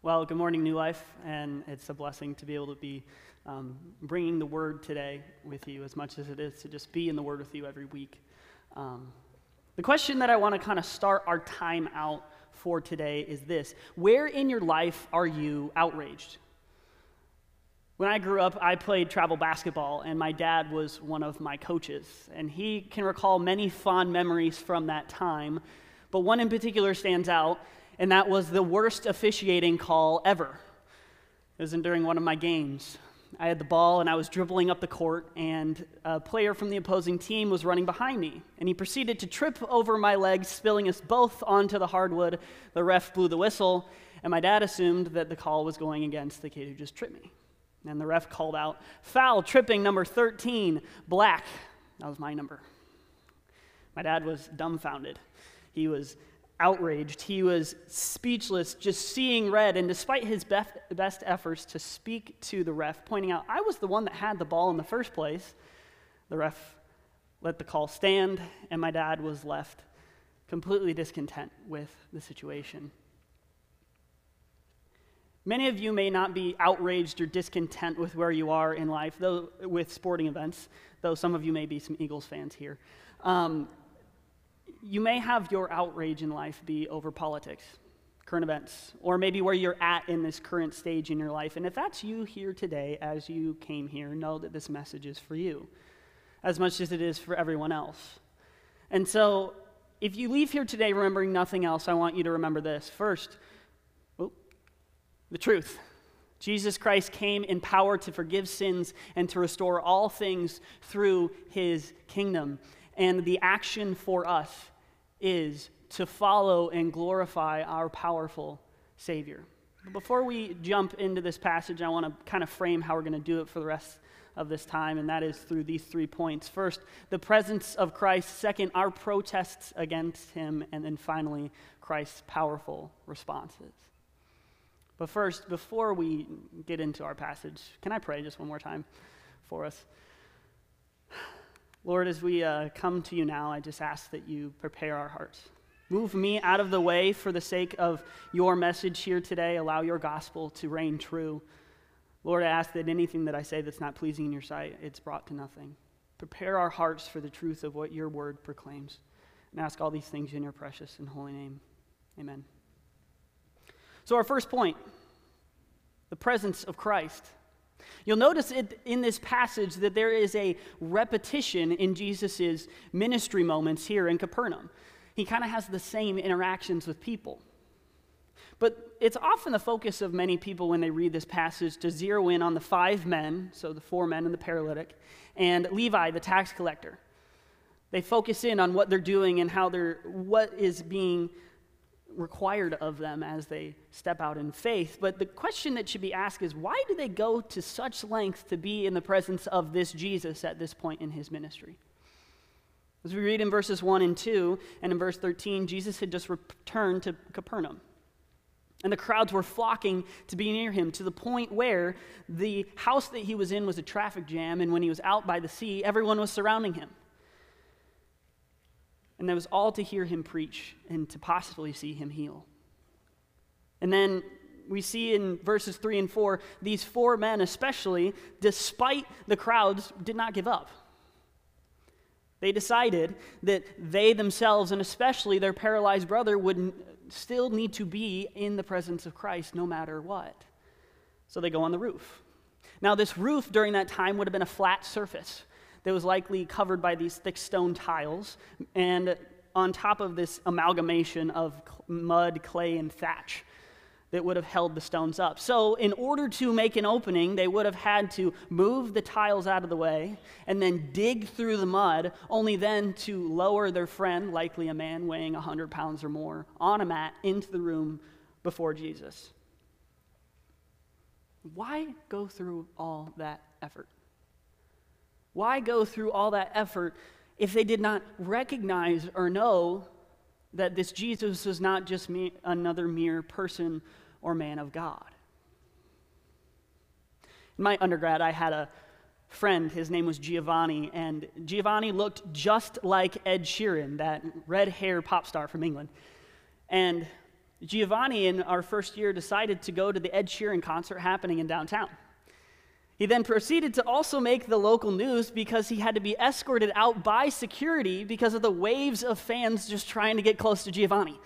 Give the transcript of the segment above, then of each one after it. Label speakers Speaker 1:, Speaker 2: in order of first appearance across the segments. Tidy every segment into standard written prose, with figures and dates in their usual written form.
Speaker 1: Well, good morning, New Life, and it's a blessing to be able to be bringing the Word today with you as much as it is to just be in the Word with you every week. The question that I want to kind of start our time out for today is this: where in your life are you outraged? When I grew up, I played travel basketball, and my dad was one of my coaches, and he can recall many fond memories from that time, but one in particular stands out, and that was the worst officiating call ever. It was during one of my games. I had the ball, and I was dribbling up the court, and a player from the opposing team was running behind me, and he proceeded to trip over my legs, spilling us both onto the hardwood. The ref blew the whistle, and my dad assumed that the call was going against the kid who just tripped me. And the ref called out, "Foul, tripping, number 13, black." That was my number. My dad was dumbfounded. He was outraged. He was speechless, just seeing red. And despite his best efforts to speak to the ref, pointing out I was the one that had the ball in the first place, the ref let the call stand, and my dad was left completely discontent with the situation. Many of you may not be outraged or discontent with where you are in life, though with sporting events, though some of you may be some Eagles fans here. You may have your outrage in life be over politics, current events, or maybe where you're at in this current stage in your life. And if that's you here today, as you came here, know that this message is for you, as much as it is for everyone else. And so, if you leave here today remembering nothing else, I want you to remember this. First, the truth. Jesus Christ came in power to forgive sins and to restore all things through his kingdom. And the action for us is to follow and glorify our powerful Savior. But before we jump into this passage, I want to kind of frame how we're going to do it for the rest of this time, and that is through these 3 points. First, the presence of Christ. Second, our protests against him. And then finally, Christ's powerful responses. But first, before we get into our passage, can I pray just one more time for us? Lord, as we come to you now, I just ask that you prepare our hearts. Move me out of the way for the sake of your message here today. Allow your gospel to reign true. Lord, I ask that anything that I say that's not pleasing in your sight, it's brought to nothing. Prepare our hearts for the truth of what your word proclaims. And ask all these things in your precious and holy name. Amen. So our first point, the presence of Christ. You'll notice in this passage that there is a repetition in Jesus' ministry moments here in Capernaum. He kind of has the same interactions with people. But it's often the focus of many people when they read this passage to zero in on the 5 men, so the 4 men and the paralytic, and Levi, the tax collector. They focus in on what they're doing and what is being required of them as they step out in faith. But the question that should be asked is, why do they go to such length to be in the presence of this Jesus at this point in his ministry? As we read in verses 1 and 2, and in verse 13, Jesus had just returned to Capernaum. And the crowds were flocking to be near him, to the point where the house that he was in was a traffic jam, and when he was out by the sea, everyone was surrounding him. And that was all to hear him preach and to possibly see him heal. And then we see in verses 3 and 4, these 4 men especially, despite the crowds, did not give up. They decided that they themselves, and especially their paralyzed brother, would still need to be in the presence of Christ no matter what. So they go on the roof. Now this roof during that time would have been a flat surface that was likely covered by these thick stone tiles, and on top of this amalgamation of mud, clay, and thatch that would have held the stones up. So in order to make an opening, they would have had to move the tiles out of the way and then dig through the mud, only then to lower their friend, likely a man weighing 100 pounds or more, on a mat into the room before Jesus. Why go through all that effort? Why go through all that effort if they did not recognize or know that this Jesus was not just another mere person or man of God? In my undergrad, I had a friend. His name was Giovanni, and Giovanni looked just like Ed Sheeran, that red-haired pop star from England. And Giovanni, in our first year, decided to go to the Ed Sheeran concert happening in downtown. He then proceeded to also make the local news because he had to be escorted out by security because of the waves of fans just trying to get close to Giovanni.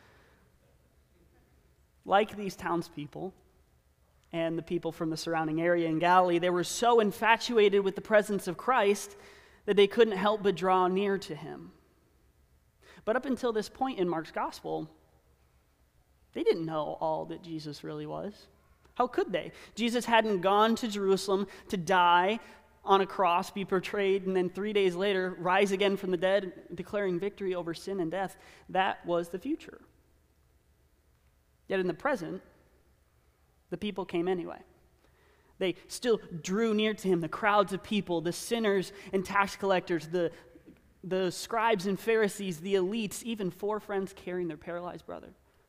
Speaker 1: Like these townspeople and the people from the surrounding area in Galilee, they were so infatuated with the presence of Christ that they couldn't help but draw near to him. But up until this point in Mark's gospel, they didn't know all that Jesus really was. How could they? Jesus hadn't gone to Jerusalem to die on a cross, be portrayed, and then 3 days later rise again from the dead, declaring victory over sin and death. That was the future. Yet in the present, the people came anyway. They still drew near to him, the crowds of people, the sinners and tax collectors, the scribes and Pharisees, the elites, even 4 friends carrying their paralyzed brother.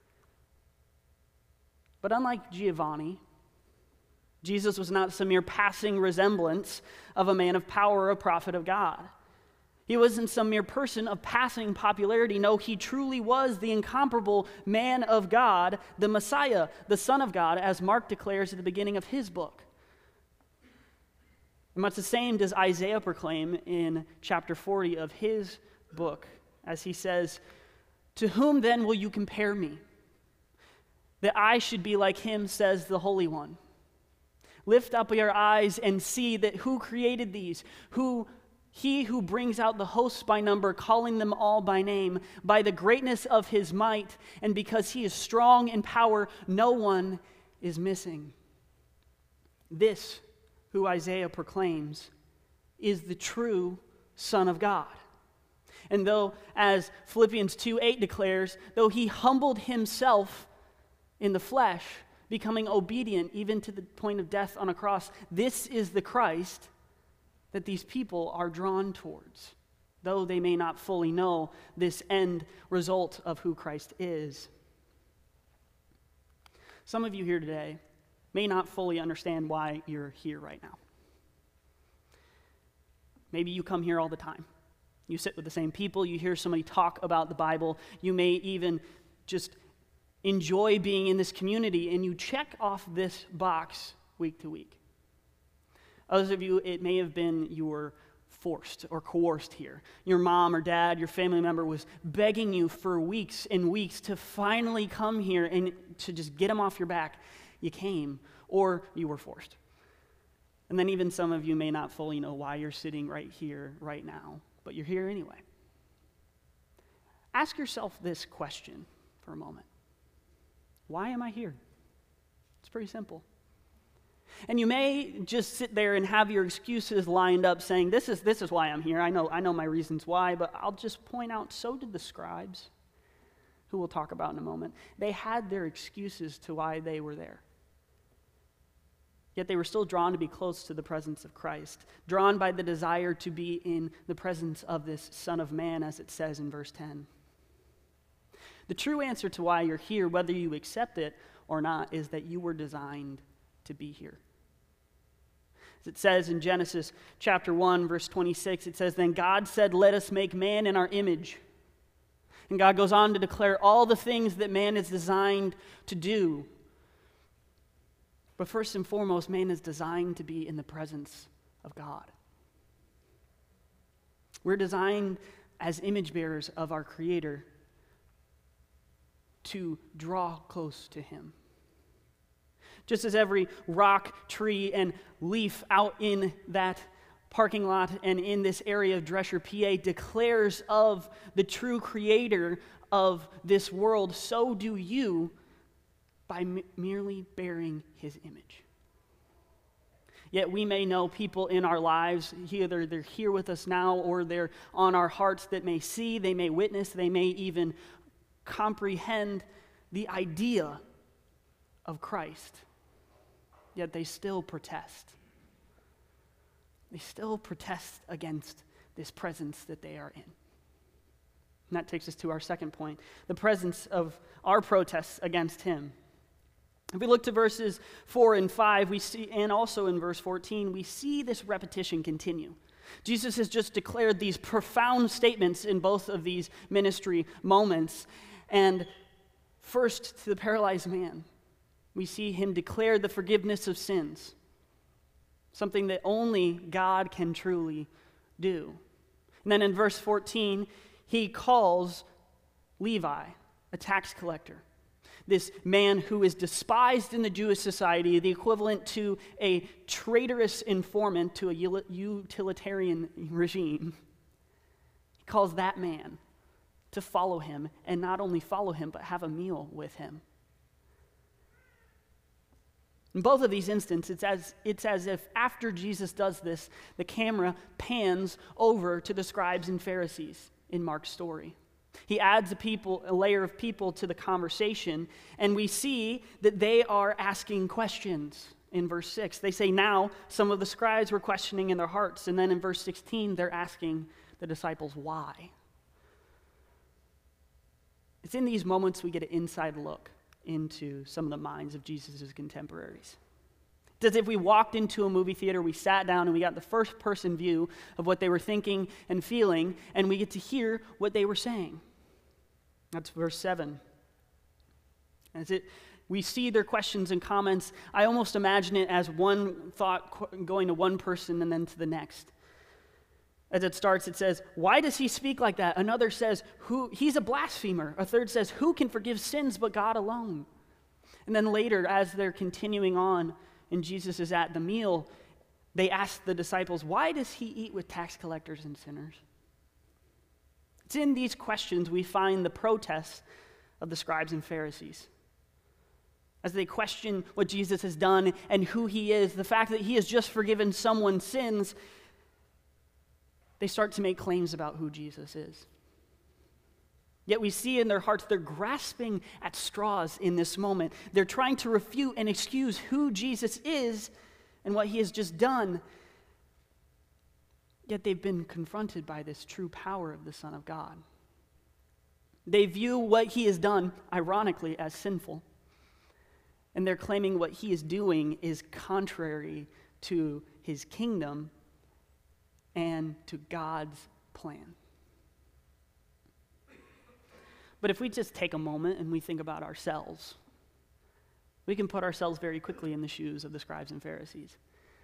Speaker 1: But unlike Giovanni, Jesus was not some mere passing resemblance of a man of power or a prophet of God. He wasn't some mere person of passing popularity. No, he truly was the incomparable man of God, the Messiah, the Son of God, as Mark declares at the beginning of his book. And much the same does Isaiah proclaim in chapter 40 of his book, as he says, "To whom then will you compare me? That I should be like him, says the Holy One. Lift up your eyes and see that who created these, he who brings out the hosts by number, calling them all by name, by the greatness of his might, and because he is strong in power, no one is missing." This, who Isaiah proclaims, is the true Son of God. And though, as Philippians 2:8 declares, though he humbled himself in the flesh, becoming obedient even to the point of death on a cross, this is the Christ that these people are drawn towards, though they may not fully know this end result of who Christ is. Some of you here today may not fully understand why you're here right now. Maybe you come here all the time. You sit with the same people, you hear somebody talk about the Bible, you may even just enjoy being in this community, and you check off this box week to week. Others of you, it may have been you were forced or coerced here. Your mom or dad, your family member was begging you for weeks and weeks to finally come here and to just get them off your back. You came, or you were forced. And then even some of you may not fully know why you're sitting right here, right now, but you're here anyway. Ask yourself this question for a moment. Why am I here? It's pretty simple. And you may just sit there and have your excuses lined up saying, this is why I'm here. I know my reasons why, but I'll just point out, so did the scribes, who we'll talk about in a moment. They had their excuses to why they were there. Yet they were still drawn to be close to the presence of Christ, drawn by the desire to be in the presence of this Son of Man, as it says in verse 10. The true answer to why you're here, whether you accept it or not, is that you were designed to be here. As it says in Genesis chapter 1, verse 26, it says, "Then God said, 'Let us make man in our image.' And God goes on to declare all the things that man is designed to do. But first and foremost, man is designed to be in the presence of God. We're designed as image bearers of our Creator to draw close to him. Just as every rock, tree, and leaf out in that parking lot and in this area of Drescher, PA, declares of the true creator of this world, so do you by merely bearing his image. Yet we may know people in our lives, either they're here with us now or they're on our hearts, that may see, they may witness, they may even comprehend the idea of Christ, yet they still protest. They still protest against this presence that they are in. And that takes us to our second point, the presence of our protests against him. If we look to verses 4 and 5, we see, and also in verse 14, we see this repetition continue. Jesus has just declared these profound statements in both of these ministry moments. And First, to the paralyzed man, we see him declare the forgiveness of sins, something that only God can truly do. And then in verse 14, he calls Levi a tax collector, this man who is despised in the Jewish society, the equivalent to a traitorous informant to a utilitarian regime. He calls that man to follow him, and not only follow him, but have a meal with him. In both of these instances, it's as if after Jesus does this, the camera pans over to the scribes and Pharisees in Mark's story. He adds a layer of people to the conversation, and we see that they are asking questions in verse 6. They say, now some of the scribes were questioning in their hearts, and then in verse 16, they're asking the disciples why. It's in these moments we get an inside look into some of the minds of Jesus' contemporaries. It's as if we walked into a movie theater, we sat down, and we got the first-person view of what they were thinking and feeling, and we get to hear what they were saying. That's verse 7. We see their questions and comments. I almost imagine it as one thought going to one person and then to the next. As it starts, it says, why does he speak like that? Another says, he's a blasphemer. A third says, who can forgive sins but God alone? And then later, as they're continuing on and Jesus is at the meal, they ask the disciples, why does he eat with tax collectors and sinners? It's in these questions we find the protest of the scribes and Pharisees. As they question what Jesus has done and who he is, the fact that he has just forgiven someone's sins, they start to make claims about who Jesus is. Yet we see in their hearts they're grasping at straws in this moment. They're trying to refute and excuse who Jesus is and what he has just done. Yet they've been confronted by this true power of the Son of God. They view what he has done, ironically, as sinful. And they're claiming what he is doing is contrary to his kingdom and to God's plan. But if we just take a moment and we think about ourselves, we can put ourselves very quickly in the shoes of the scribes and Pharisees.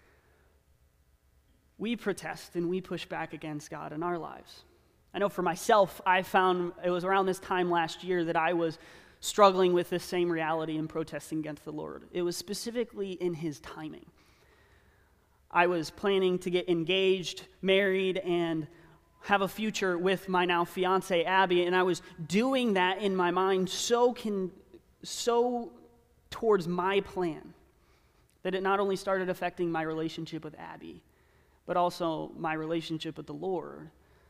Speaker 1: We protest and we push back against God in our lives. I know for myself, I found it was around this time last year that I was struggling with this same reality and protesting against the Lord. It was specifically in his timing. I was planning to get engaged, married, and have a future with my now fiance, Abby, and I was doing that in my mind so towards my plan that it not only started affecting my relationship with Abby, but also my relationship with the Lord.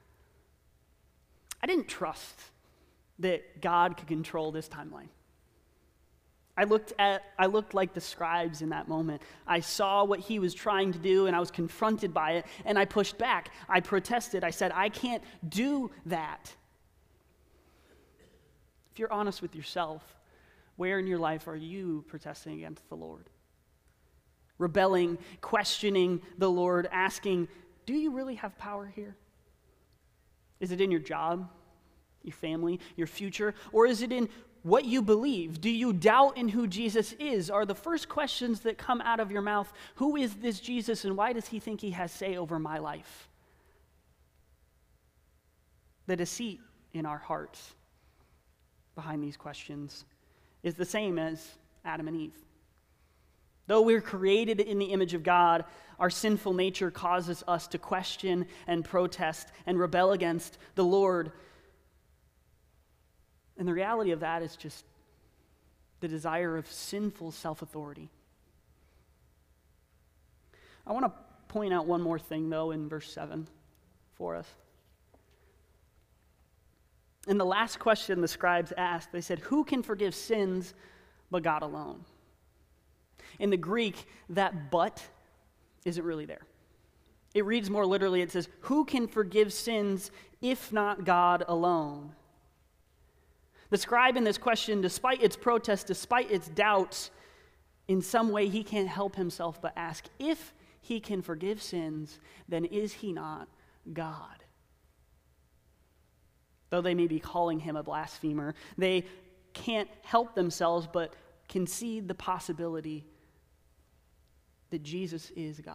Speaker 1: I didn't trust that God could control this timeline. I looked like the scribes in that moment. I saw what he was trying to do, and I was confronted by it, and I pushed back. I protested. I said, I can't do that. If you're honest with yourself, where in your life are you protesting against the Lord? Rebelling, questioning the Lord, asking, do you really have power here? Is it in your job, your family, your future, or is it in what you believe? Do you doubt in who Jesus is? Are the first questions that come out of your mouth, who is this Jesus and why does he think he has say over my life? The deceit in our hearts behind these questions is the same as Adam and Eve. Though we're created in the image of God, our sinful nature causes us to question and protest and rebel against the Lord. And the reality of that is just the desire of sinful self-authority. I want to point out one more thing, though, in verse 7 for us. In the last question the scribes asked, they said, who can forgive sins but God alone? In the Greek, that but isn't really there. It reads more literally, it says, who can forgive sins if not God alone? The scribe in this question, despite its protest, despite its doubts, in some way he can't help himself but ask, if he can forgive sins, then is he not God? Though they may be calling him a blasphemer, they can't help themselves but concede the possibility that Jesus is God.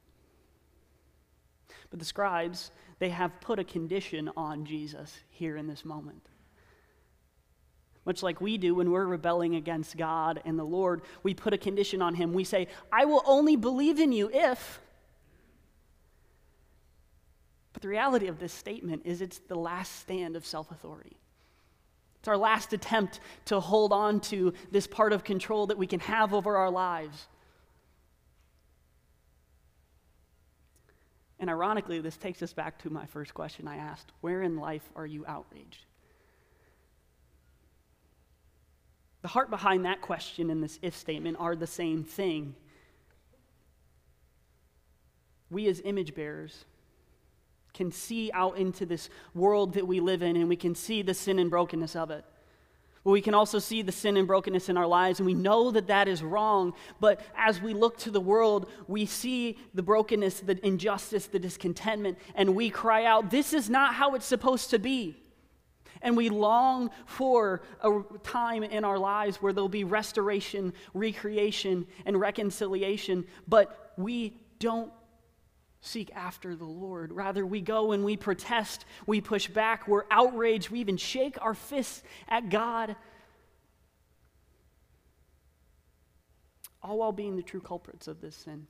Speaker 1: But the scribes, they have put a condition on Jesus here in this moment. Much like we do when we're rebelling against God and the Lord, we put a condition on him. We say, I will only believe in you if. But the reality of this statement is it's the last stand of self-authority. It's our last attempt to hold on to this part of control that we can have over our lives. And ironically, this takes us back to my first question I asked. Where in life are you outraged? The heart behind that question and this if statement are the same thing. We as image bearers can see out into this world that we live in, and we can see the sin and brokenness of it. But we can also see the sin and brokenness in our lives, and we know that that is wrong. But as we look to the world, we see the brokenness, the injustice, the discontentment, and we cry out, this is not how it's supposed to be. And we long for a time in our lives where there'll be restoration, recreation, and reconciliation, but we don't seek after the Lord. Rather, we go and we protest, we push back, we're outraged, we even shake our fists at God, all while being the true culprits of this sin.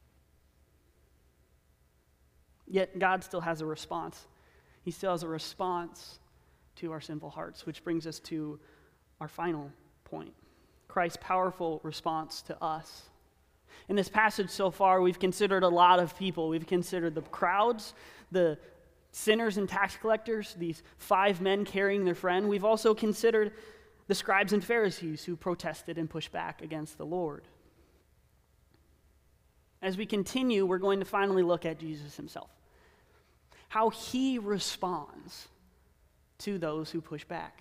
Speaker 1: Yet God still has a response. He still has a response to our sinful hearts, which brings us to our final point. Christ's powerful response to us. In this passage so far, we've considered a lot of people. We've considered the crowds, the sinners and tax collectors, these 5 men carrying their friend. We've also considered the scribes and Pharisees who protested and pushed back against the Lord. As we continue, we're going to finally look at Jesus himself, how he responds to those who push back.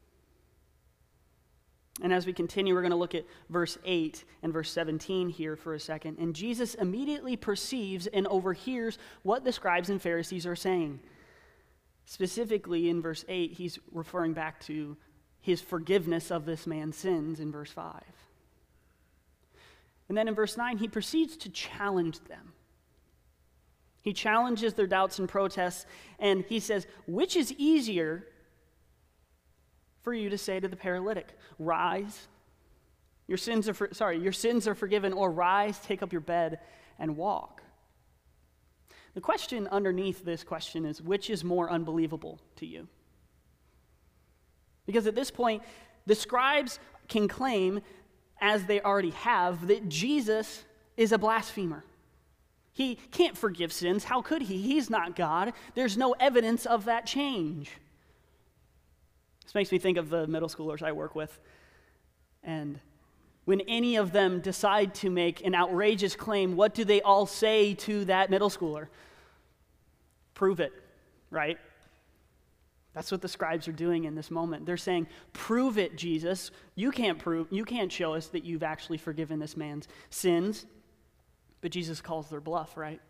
Speaker 1: And as we continue, we're going to look at verse 8 and verse 17 here for a second. And Jesus immediately perceives and overhears what the scribes and Pharisees are saying. Specifically in verse 8, he's referring back to his forgiveness of this man's sins in verse 5. And then in verse 9, he proceeds to challenge them. He challenges their doubts and protests, and he says, which is easier for you to say to the paralytic, rise, your sins are forgiven, or rise, take up your bed, and walk. The question underneath this question is, which is more unbelievable to you? Because at this point, the scribes can claim, as they already have, that Jesus is a blasphemer. He can't forgive sins. How could he? He's not God. There's no evidence of that change. This makes me think of the middle schoolers I work with. And when any of them decide to make an outrageous claim, what do they all say to that middle schooler? Prove it, right? That's what the scribes are doing in this moment. They're saying, prove it, Jesus. You can't show us that you've actually forgiven this man's sins. But Jesus calls their bluff, right?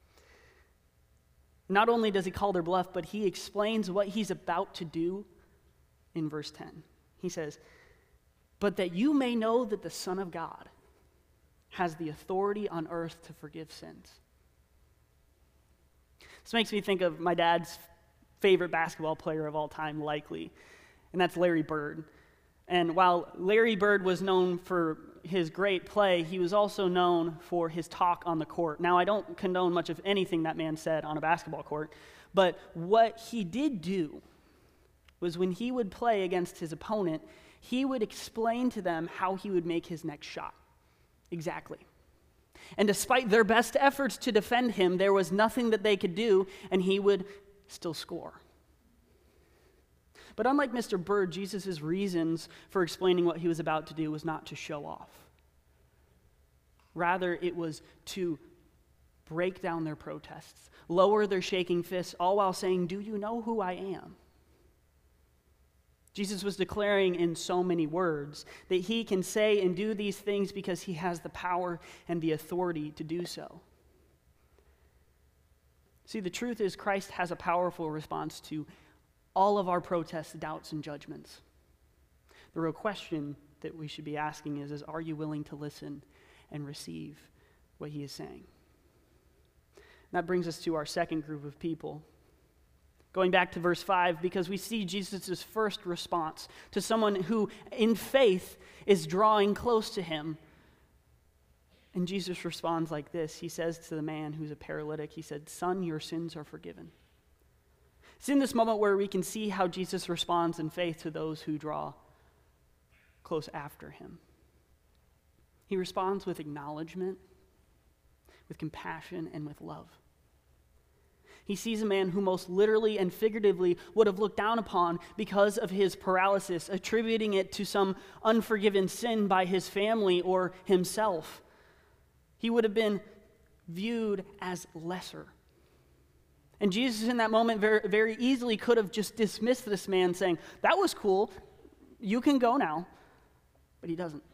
Speaker 1: Not only does he call their bluff, but he explains what he's about to do in verse 10. He says, but that you may know that the Son of God has the authority on earth to forgive sins. This makes me think of my dad's favorite basketball player of all time, likely, and that's Larry Bird. And while Larry Bird was known for his great play, he was also known for his talk on the court. Now, I don't condone much of anything that man said on a basketball court, but what he did do was when he would play against his opponent, he would explain to them how he would make his next shot. Exactly. And despite their best efforts to defend him, there was nothing that they could do, and he would still score. But unlike Mr. Bird, Jesus' reasons for explaining what he was about to do was not to show off. Rather, it was to break down their protests, lower their shaking fists, all while saying, do you know who I am? Jesus was declaring in so many words that he can say and do these things because he has the power and the authority to do so. See, the truth is Christ has a powerful response to all of our protests, doubts, and judgments. The real question that we should be asking is are you willing to listen and receive what he is saying? And that brings us to our second group of people. Going back to verse 5, because we see Jesus' first response to someone who, in faith, is drawing close to him. And Jesus responds like this. He says to the man who's a paralytic, he said, "Son, your sins are forgiven." It's in this moment where we can see how Jesus responds in faith to those who draw close after him. He responds with acknowledgement, with compassion, and with love. He sees a man who most literally and figuratively would have looked down upon because of his paralysis, attributing it to some unforgiven sin by his family or himself. He would have been viewed as lesser. And Jesus in that moment very, very easily could have just dismissed this man saying, "That was cool, you can go now." But he doesn't.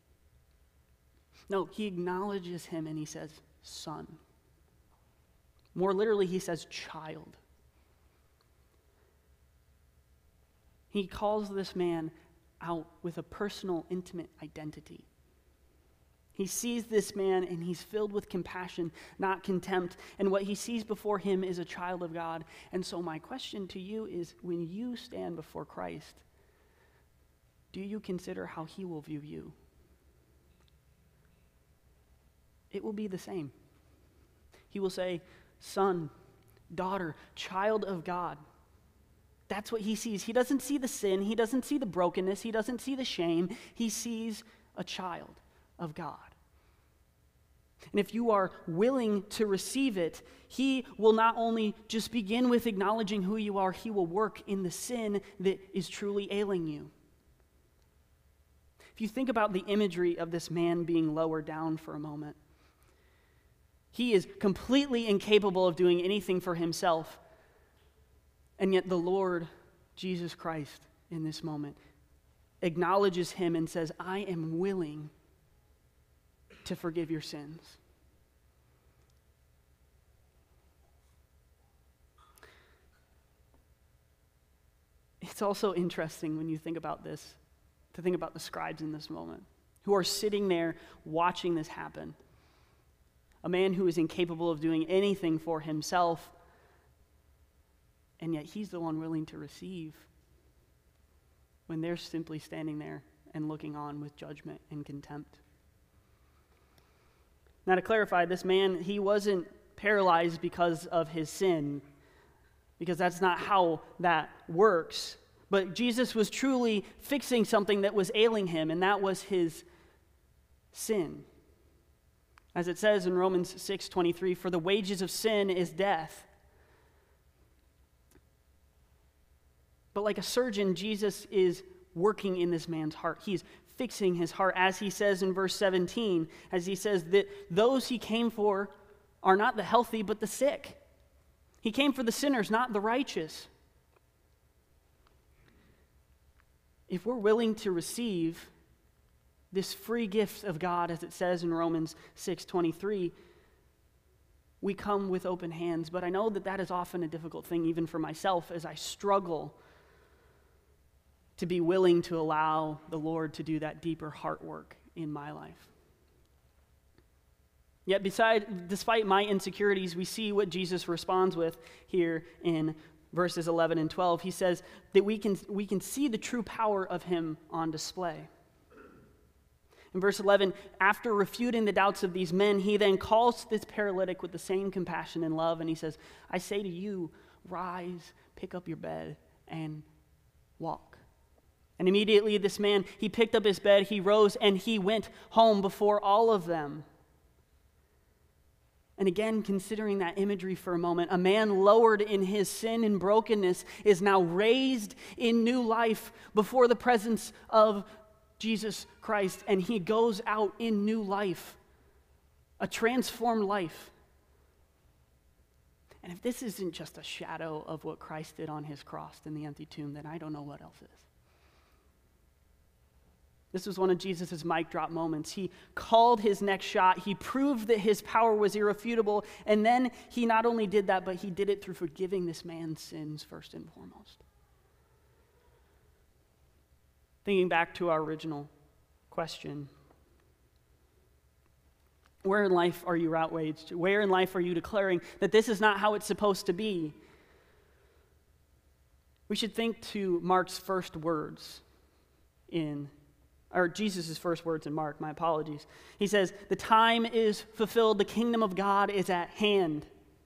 Speaker 1: No, he acknowledges him and he says, "Son." More literally, he says, "Child." He calls this man out with a personal, intimate identity. He sees this man and he's filled with compassion, not contempt. And what he sees before him is a child of God. And so my question to you is, when you stand before Christ, do you consider how he will view you? It will be the same. He will say, "Son, daughter, child of God." That's what he sees. He doesn't see the sin. He doesn't see the brokenness. He doesn't see the shame. He sees a child of God. And if you are willing to receive it, he will not only just begin with acknowledging who you are, he will work in the sin that is truly ailing you. If you think about the imagery of this man being lowered down for a moment, he is completely incapable of doing anything for himself. And yet the Lord, Jesus Christ, in this moment, acknowledges him and says, "I am willing to forgive your sins." It's also interesting when you think about this, to think about the scribes in this moment, who are sitting there watching this happen. A man who is incapable of doing anything for himself, and yet he's the one willing to receive, when they're simply standing there and looking on with judgment and contempt. Now, to clarify, this man, he wasn't paralyzed because of his sin, because that's not how that works. But Jesus was truly fixing something that was ailing him, and that was his sin. As it says in Romans 6:23, "For the wages of sin is death." But like a surgeon, Jesus is working in this man's heart. He's fixing his heart, as he says in verse 17, as he says that those he came for are not the healthy, but the sick. He came for the sinners, not the righteous. If we're willing to receive this free gift of God, as it says in Romans 6:23, we come with open hands. But I know that that is often a difficult thing, even for myself, as I struggle to be willing to allow the Lord to do that deeper heart work in my life. Yet despite my insecurities, we see what Jesus responds with here in verses 11 and 12. He says that we can see the true power of him on display. In verse 11, after refuting the doubts of these men, he then calls this paralytic with the same compassion and love, and he says, "I say to you, rise, pick up your bed, and walk." And immediately this man, he picked up his bed, he rose, and he went home before all of them. And again, considering that imagery for a moment, a man lowered in his sin and brokenness is now raised in new life before the presence of Jesus Christ, and he goes out in new life, a transformed life. And if this isn't just a shadow of what Christ did on his cross in the empty tomb, then I don't know what else is. This was one of Jesus' mic drop moments. He called his next shot. He proved that his power was irrefutable. And then he not only did that, but he did it through forgiving this man's sins first and foremost. Thinking back to our original question, where in life are you outraged? Where in life are you declaring that this is not how it's supposed to be? We should think to Mark's first words Jesus' first words in Mark, my apologies. He says, "The time is fulfilled, the kingdom of God is at hand."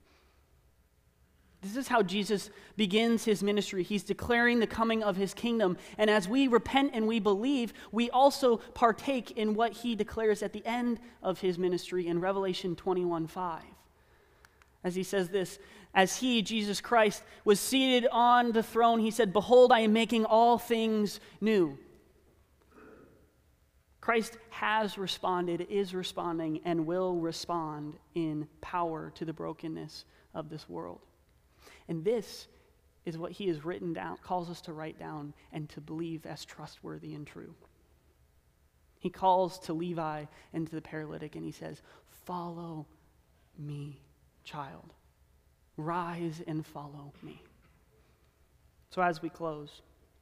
Speaker 1: This is how Jesus begins his ministry. He's declaring the coming of his kingdom. And as we repent and we believe, we also partake in what he declares at the end of his ministry in Revelation 21:5. As he says this, as he, Jesus Christ, was seated on the throne, he said, "Behold, I am making all things new." Christ has responded, is responding, and will respond in power to the brokenness of this world. And this is what he has written down, calls us to write down and to believe as trustworthy and true. He calls to Levi and to the paralytic, and he says, "Follow me, child. Rise and follow me." So as we close,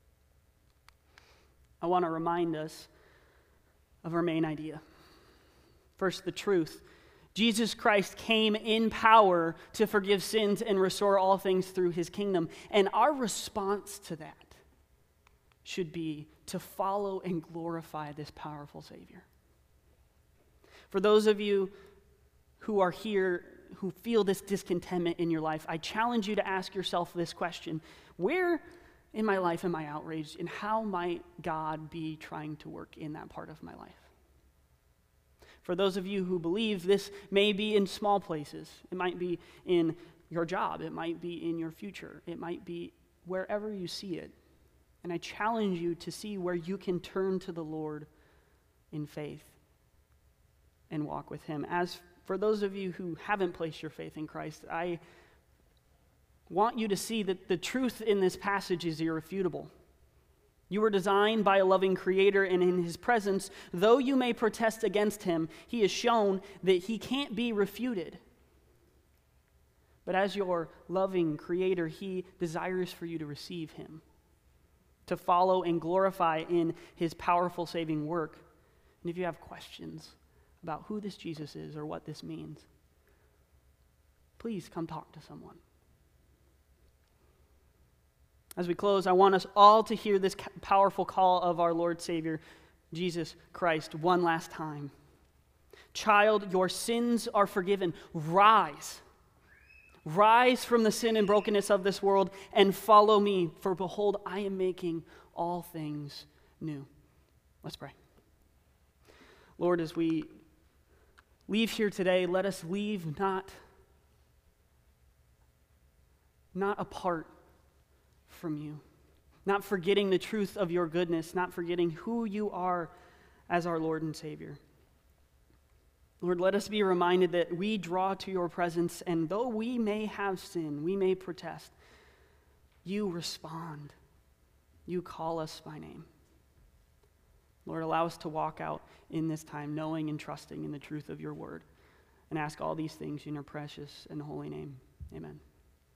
Speaker 1: I want to remind us of our main idea. First, the truth. Jesus Christ came in power to forgive sins and restore all things through his kingdom. And our response to that should be to follow and glorify this powerful Savior. For those of you who are here who feel this discontentment in your life, I challenge you to ask yourself this question: where in my life am I outraged, and how might God be trying to work in that part of my life? For those of you who believe, this may be in small places. It might be in your job. It might be in your future. It might be wherever you see it. And I challenge you to see where you can turn to the Lord in faith and walk with him. As for those of you who haven't placed your faith in Christ, I want you to see that the truth in this passage is irrefutable. You were designed by a loving Creator, and in his presence, though you may protest against him, he has shown that he can't be refuted. But as your loving Creator, he desires for you to receive him, to follow and glorify in his powerful saving work. And if you have questions about who this Jesus is or what this means, please come talk to someone. As we close, I want us all to hear this powerful call of our Lord Savior, Jesus Christ, one last time. "Child, your sins are forgiven. Rise. Rise from the sin and brokenness of this world and follow me, for behold, I am making all things new." Let's pray. Lord, as we leave here today, let us leave not apart from you, not forgetting the truth of your goodness, not forgetting who you are as our Lord and Savior. Lord, let us be reminded that we draw to your presence, and though we may have sin, we may protest, you respond. You call us by name. Lord, allow us to walk out in this time knowing and trusting in the truth of your word, and ask all these things in your precious and holy name. Amen.